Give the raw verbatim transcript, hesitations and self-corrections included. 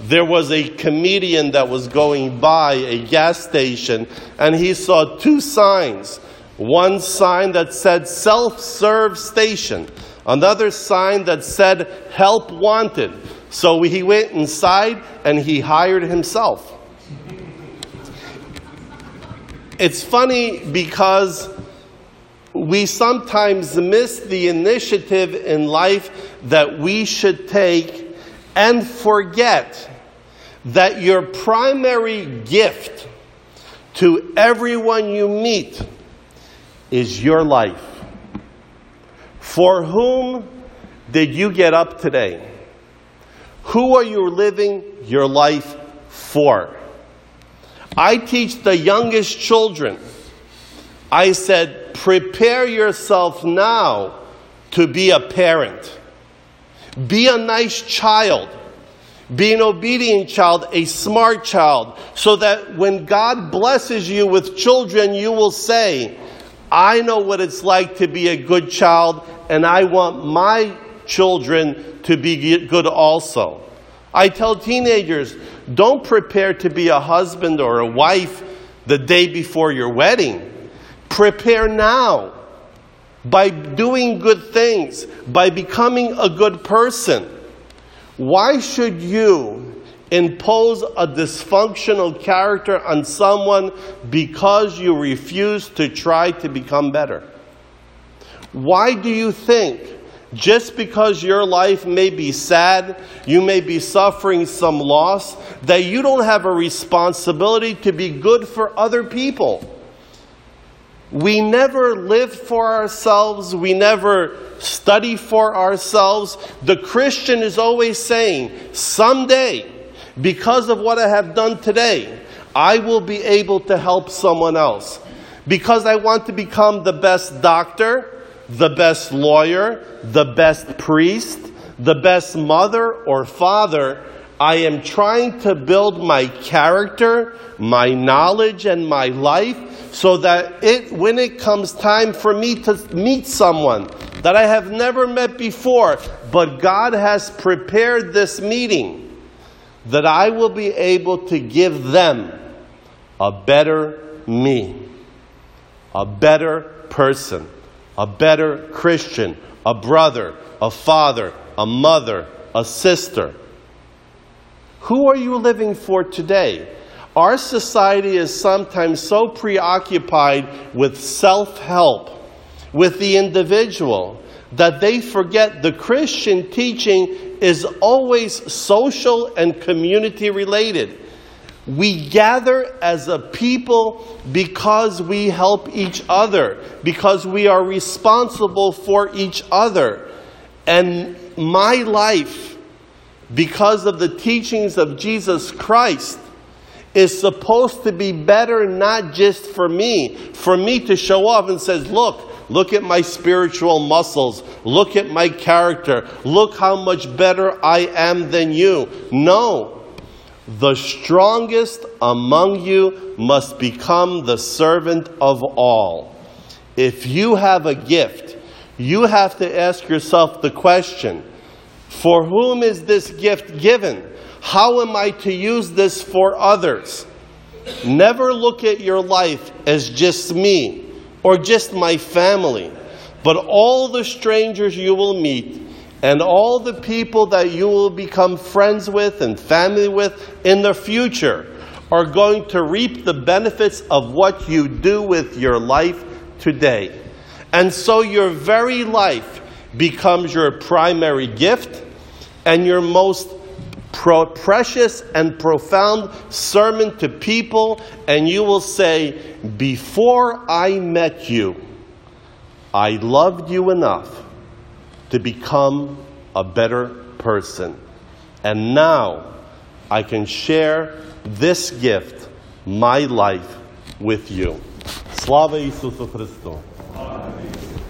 there was a comedian that was going by a gas station, and he saw two signs. One sign that said self-serve station, another sign that said help wanted. So he went inside and he hired himself. It's funny because we sometimes miss the initiative in life that we should take and forget that your primary gift to everyone you meet is your life. For whom did you get up today? Who are you living your life for? I teach the youngest children. I said, prepare yourself now to be a parent. Be a nice child. Be an obedient child, a smart child, so that when God blesses you with children, you will say, I know what it's like to be a good child, and I want my children to be good also. I tell teenagers, don't prepare to be a husband or a wife the day before your wedding. Prepare now by doing good things, by becoming a good person. Why should you impose a dysfunctional character on someone because you refuse to try to become better? Why do you think just because your life may be sad, you may be suffering some loss, that you don't have a responsibility to be good for other people? We never live for ourselves. We never study for ourselves. The Christian is always saying, someday, because of what I have done today, I will be able to help someone else. Because I want to become the best doctor, the best lawyer, the best priest, the best mother or father, I am trying to build my character, my knowledge, and my life so that it, when it comes time for me to meet someone that I have never met before, but God has prepared this meeting, that I will be able to give them a better me, a better person, a better Christian, a brother, a father, a mother, a sister. Who are you living for today? Our society is sometimes so preoccupied with self-help, with the individual, that they forget the Christian teaching is always social and community related. We gather as a people because we help each other, because we are responsible for each other. And my life, because of the teachings of Jesus Christ, is supposed to be better not just for me, for me to show off and says, look, look at my spiritual muscles, look at my character, look how much better I am than you. No, the strongest among you must become the servant of all. If you have a gift, you have to ask yourself the question, for whom is this gift given? How am I to use this for others? Never look at your life as just me or just my family, but all the strangers you will meet and all the people that you will become friends with and family with in the future are going to reap the benefits of what you do with your life today. And so your very life becomes your primary gift and your most Pro- precious and profound sermon to people, and you will say, before I met you, I loved you enough to become a better person. And now I can share this gift, my life, with you. Slava Isusu Christu.